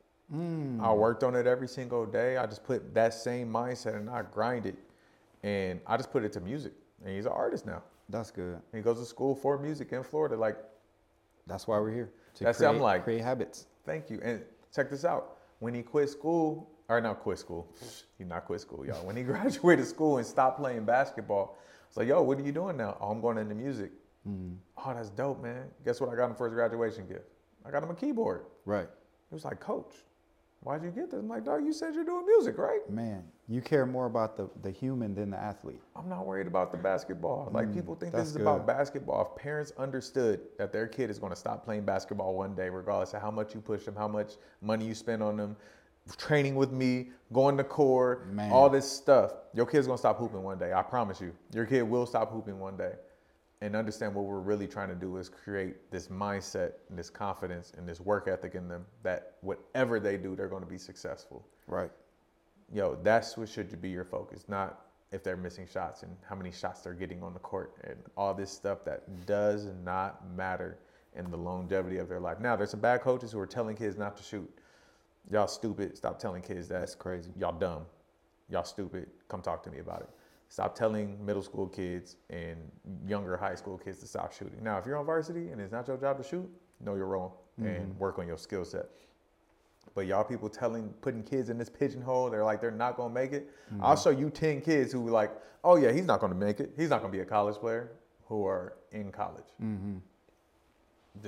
I worked on it every single day. I just put that same mindset and I grinded. And I just put it to music. And he's an artist now. That's good. He goes to school for music in Florida. Like, that's why we're here. I'm like, create habits. Thank you. And check this out. When he quit school, or not quit school. He not quit school, y'all. When he graduated school and stopped playing basketball, it's like, yo, what are you doing now? Oh, I'm going into music. Oh, that's dope, man. Guess what I got him for his graduation gift? I got him a keyboard. Right. He was like, Coach, why'd you get this? I'm like, dog, you said you're doing music, right? Man, you care more about the human than the athlete. I'm not worried about the basketball. Like, people think this is about basketball. If parents understood that their kid is going to stop playing basketball one day, regardless of how much you push them, how much money you spend on them, training with me, going to core, all this stuff, your kid's going to stop hooping one day. I promise you. Your kid will stop hooping one day. And understand what we're really trying to do is create this mindset and this confidence and this work ethic in them that whatever they do, they're going to be successful. Right. Yo, that's what should be your focus, not if they're missing shots and how many shots they're getting on the court and all this stuff that does not matter in the longevity of their life. Now, there's some bad coaches who are telling kids not to shoot. Y'all stupid. Stop telling kids that. That's crazy. Y'all dumb. Y'all stupid. Come talk to me about it. Stop telling middle school kids and younger high school kids to stop shooting. Now, if you're on varsity and it's not your job to shoot, know you're wrong and work on your skill set. But y'all people putting kids in this pigeonhole, they're like, they're not going to make it. I'll show you 10 kids who were like, oh yeah, he's not going to make it. He's not going to be a college player, who are in college. Just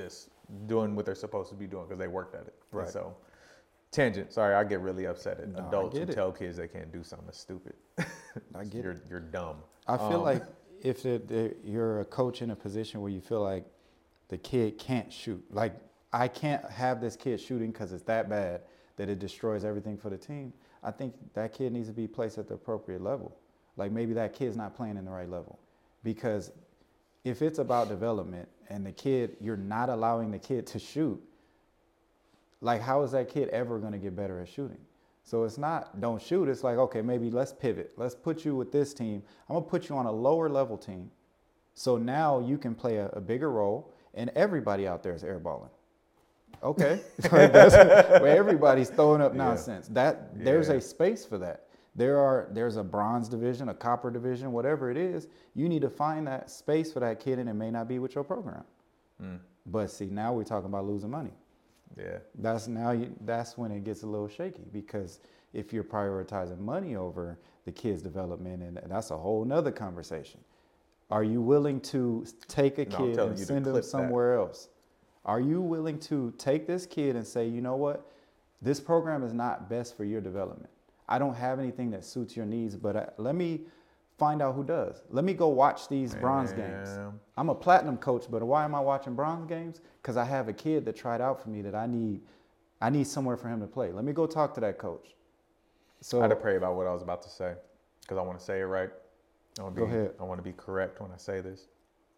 doing what they're supposed to be doing because they worked at it. And Right. so, tangent. Sorry, I get really upset at No, I adults who get it. tell kids they can't do something that's stupid. I get it. You're dumb. I feel like if you're a coach in a position where you feel like the kid can't shoot, like I can't have this kid shooting because it's that bad that it destroys everything for the team, I think that kid needs to be placed at the appropriate level. Like maybe that kid's not playing in the right level. Because if it's about development and the kid, you're not allowing the kid to shoot, like how is that kid ever going to get better at shooting? So it's not don't shoot. It's like, okay, maybe let's pivot. Let's put you with this team. I'm going to put you on a lower level team. So now you can play a bigger role and everybody out there is airballing. Okay. That's where everybody's throwing up nonsense. There's a space for that. There's a bronze division, a copper division, whatever it is. You need to find that space for that kid and it may not be with your program. But see, now we're talking about losing money. Yeah. That's when it gets a little shaky, because if you're prioritizing money over the kid's development, and that's a whole nother conversation. Are you willing to take a kid and send him somewhere else? Are you willing to take this kid and say, you know what, this program is not best for your development. I don't have anything that suits your needs, but let me find out who does. Let me go watch these bronze games. I'm a platinum coach, but why am I watching bronze games? Because I have a kid that tried out for me that I need somewhere for him to play. Let me go talk to that coach. So I had to pray about what I was about to say because I want to say it right. Go ahead. I want to be correct when I say this.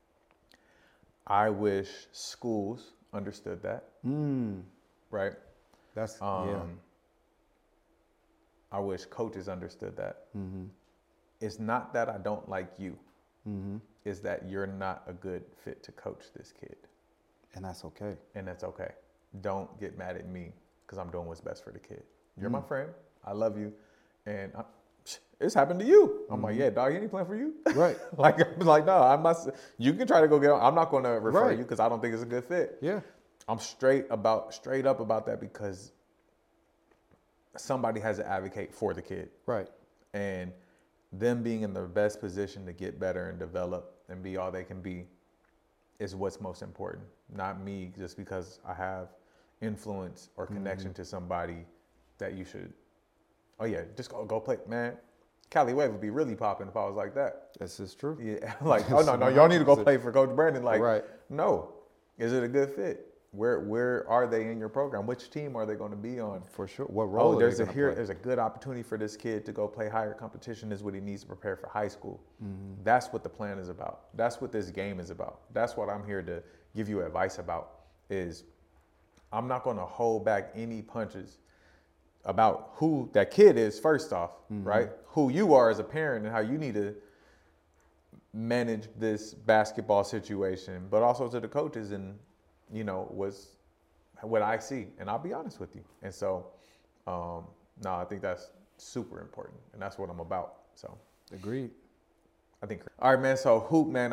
I wish schools understood that. Right? That's I wish coaches understood that. It's not that I don't like you. It's that you're not a good fit to coach this kid. And that's okay. And that's okay. Don't get mad at me because I'm doing what's best for the kid. You're my friend. I love you. And it's happened to you. I'm like, yeah, dog, he ain't playing for you. Right. like, no, I'm not. You can try to go get on. I'm not going to refer Right. you because I don't think it's a good fit. Yeah. I'm straight up about that because somebody has to advocate for the kid. Right. And them being in the best position to get better and develop and be all they can be is what's most important. Not me just because I have influence or connection to somebody that you should, oh yeah, just go play. Man, Cali Wave would be really popping if I was like that. This is true. Yeah, like, oh no, y'all need to go play for Coach Brandon. Like, Right. No, is it a good fit? Where are they in your program? Which team are they going to be on? For sure. What role are there's they gonna play? there's a good opportunity for this kid to go play higher competition. Is what he needs to prepare for high school. That's what the plan is about. That's what this game is about. That's what I'm here to give you advice about. Is I'm not going to hold back any punches about who that kid is. First off, right? Who you are as a parent and how you need to manage this basketball situation, but also to the coaches and was what I see. And I'll be honest with you. And so, I think that's super important. And that's what I'm about. So, Agreed. I think. All right, man. So, hoop, man.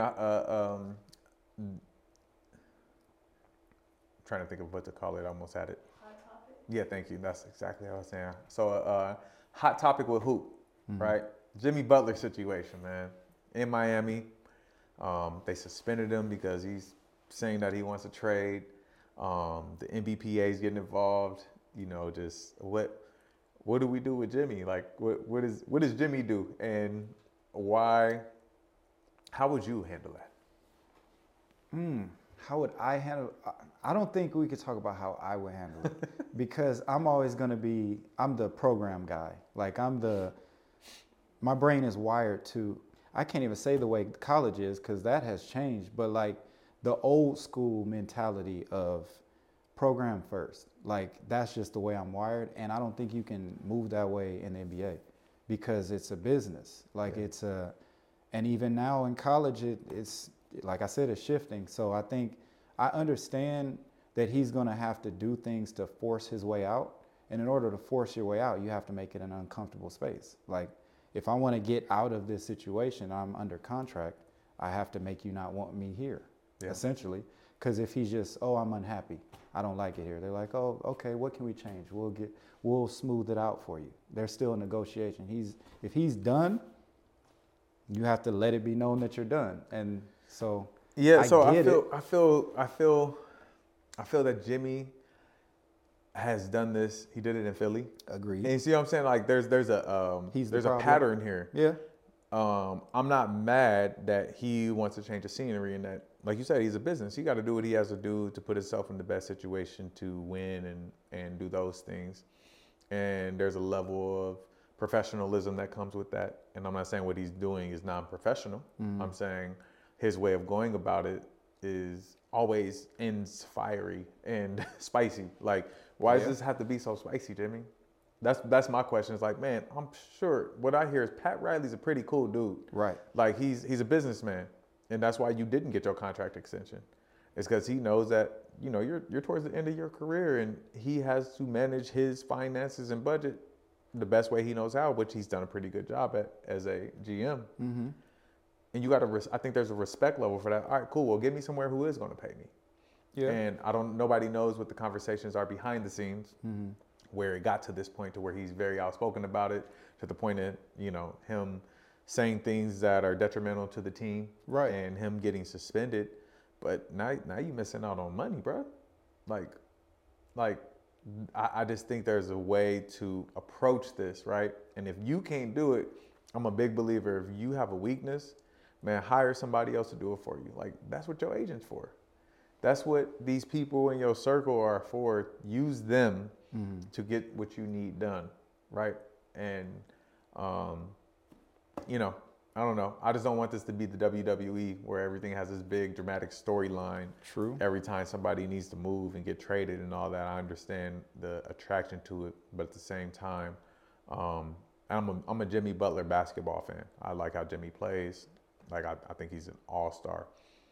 Trying to think of what to call it. I almost had it. Hot topic. Yeah, thank you. That's exactly what I was saying. So, hot topic with hoop, right? Jimmy Butler situation, man. In Miami, they suspended him because he's saying that he wants to trade. The NBPA is getting involved. Just what do we do with Jimmy? Like, what does Jimmy do, and why? How would you handle that? How would I handle? I don't think we could talk about how I would handle it because I'm always going to be. I'm the program guy. Like my brain is wired to. I can't even say the way college is because that has changed. But like the old school mentality of program first, like that's just the way I'm wired, and I don't think you can move that way in the NBA because it's a business. Like and even now in college, it's like I said, it's shifting. So I think I understand that he's going to have to do things to force his way out, and in order to force your way out, you have to make it an uncomfortable space. Like if I want to get out of this situation, I'm under contract. I have to make you not want me here. Essentially, because if he's just, I'm unhappy, I don't like it here. They're like, oh, okay, what can we change? We'll smooth it out for you. There's still a negotiation. If he's done, you have to let it be known that you're done. And so Yeah, I feel I feel that Jimmy has done this. He did it in Philly. Agreed. And you see what I'm saying? Like there's a pattern here. Yeah. I'm not mad that he wants to change the scenery and that, like you said, he's a business. He got to do what he has to do to put himself in the best situation to win and do those things. And there's a level of professionalism that comes with that. And I'm not saying what he's doing is non-professional. I'm saying his way of going about it is always ends fiery and spicy. Like, why does this have to be so spicy, Jimmy? That's my question. It's like, man, I'm sure what I hear is Pat Riley's a pretty cool dude. Right. Like he's a businessman, and that's why you didn't get your contract extension. It's because he knows that you're towards the end of your career, and he has to manage his finances and budget the best way he knows how, which he's done a pretty good job at as a GM. Mm-hmm. And you got to, I think there's a respect level for that. All right, cool. Well, get me somewhere who is going to pay me. Yeah. And nobody knows what the conversations are behind the scenes. Mm-hmm. Where it got to this point to where he's very outspoken about it, to the point of him saying things that are detrimental to the team, right? And him getting suspended. But now you missing out on money, bro. I just think there's a way to approach this, right? And if you can't do it, I'm a big believer. If you have a weakness, man, hire somebody else to do it for you. Like that's what your agent's for. That's what these people in your circle are for. Use them to get what you need done, right? And, I don't know. I just don't want this to be the WWE where everything has this big dramatic storyline. True. Every time somebody needs to move and get traded and all that. I understand the attraction to it, but at the same time, I'm a Jimmy Butler basketball fan. I like how Jimmy plays. Like I think he's an all-star.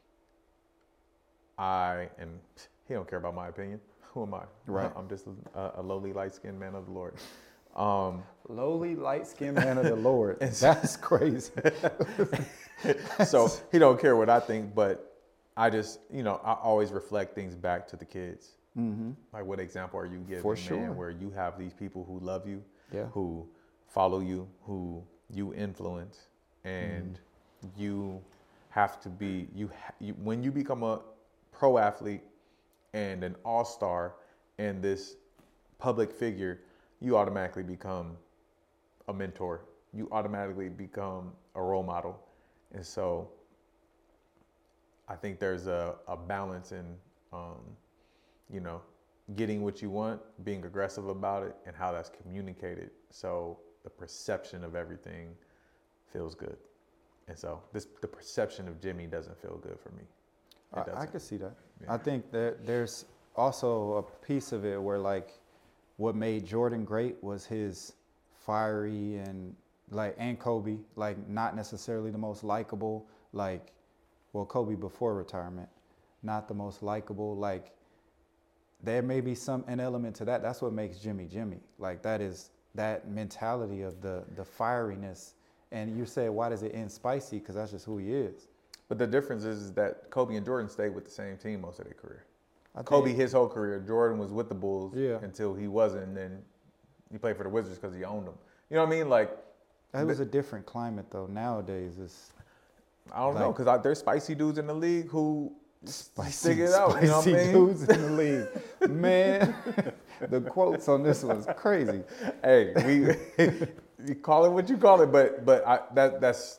And he don't care about my opinion. Who am I? Right. I'm just a lowly, light-skinned man of the Lord. Lowly, light-skinned man of the Lord. That's crazy. So he don't care what I think, but I just, I always reflect things back to the kids. Mm-hmm. Like, what example are you giving, For sure. man, where you have these people who love you, yeah, who follow you, who you influence, and you have to be, when you become a pro athlete and an all-star and this public figure, you automatically become a mentor. You automatically become a role model. And so I think there's a balance in, getting what you want, being aggressive about it, and how that's communicated. So the perception of everything feels good. And so the perception of Jimmy doesn't feel good for me. I can see that. Yeah. I think that there's also a piece of it where like what made Jordan great was his fiery and Kobe, like not necessarily the most likable, Kobe before retirement, not the most likable, there may be an element to that. That's what makes Jimmy Jimmy. Like that is that mentality of the fieriness. And you say, why does it end spicy? Because that's just who he is. But the difference is that Kobe and Jordan stayed with the same team most of their career. Kobe, his whole career, Jordan was with the Bulls until he wasn't, and then he played for the Wizards because he owned them. You know what I mean? That was a different climate, though. Nowadays, I don't know, because there's spicy dudes in the league who stick it out. You know what I mean? Dudes in the league. Man, the quotes on this was crazy. Hey, you call it what you call it, but that's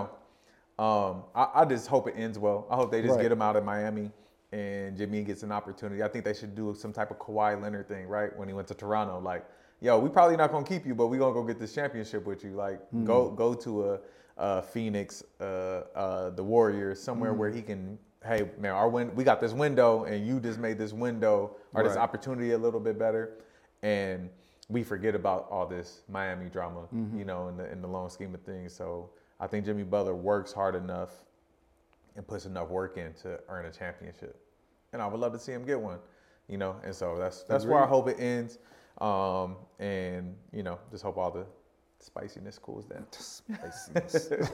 I just hope it ends well. I hope they just get him out of Miami and Jimmy gets an opportunity. I think they should do some type of Kawhi Leonard thing, right? When he went to Toronto, yo, we probably not gonna keep you, but we gonna go get this championship with you. Go to a Phoenix, the Warriors, somewhere where he can. Hey man, we got this window, and you just made this window or this opportunity a little bit better, and we forget about all this Miami drama, in the long scheme of things. So I think Jimmy Butler works hard enough and puts enough work in to earn a championship, and I would love to see him get one, And so that's where I hope it ends, and just hope all the spiciness cools down. Spiciness.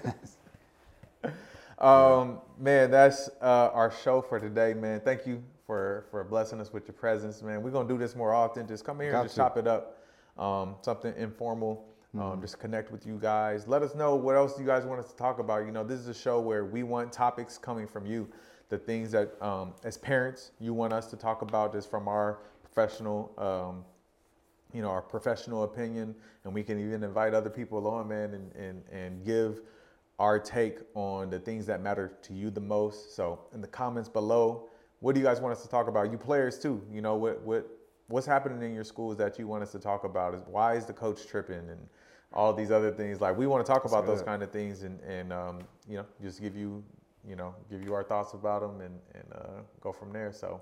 Man, that's our show for today, man. Thank you for blessing us with your presence, man. We're gonna do this more often. Just come here and just chop it up. Something informal. Just connect with you guys. Let us know what else you guys want us to talk about. This is a show where we want topics coming from you. the things that as parents you want us to talk about, just from our professional our professional opinion, and we can even invite other people on, man, and give our take on the things that matter to you the most. So in the comments below, what do you guys want us to talk about? You players too, what's happening in your schools that you want us to talk about? Is why is the coach tripping and all these other things? Like, we want to talk about those kind of things, and just give you our thoughts about them, and go from there. So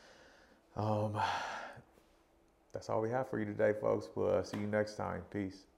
that's all we have for you today, folks. We'll see you next time. Peace.